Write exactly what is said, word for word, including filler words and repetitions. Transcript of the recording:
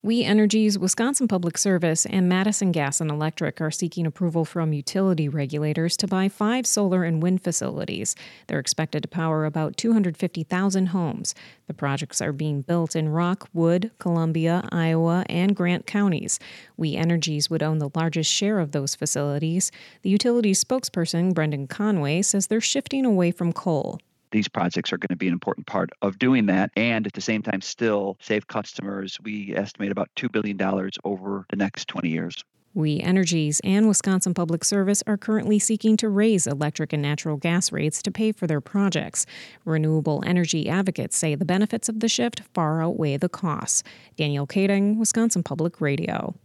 We Energies, Wisconsin Public Service, and Madison Gas and Electric are seeking approval from utility regulators to buy five solar and wind facilities. They're expected to power about two hundred fifty thousand homes. The projects are being built in Rock, Wood, Columbia, Iowa, and Grant counties. We Energies would own the largest share of those facilities. The utility's spokesperson, Brendan Conway, says they're shifting away from coal. These projects are going to be an important part of doing that, and at the same time still save customers. We estimate about two billion dollars over the next twenty years. We Energies and Wisconsin Public Service are currently seeking to raise electric and natural gas rates to pay for their projects. Renewable energy advocates say the benefits of the shift far outweigh the costs. Danielle Kading, Wisconsin Public Radio.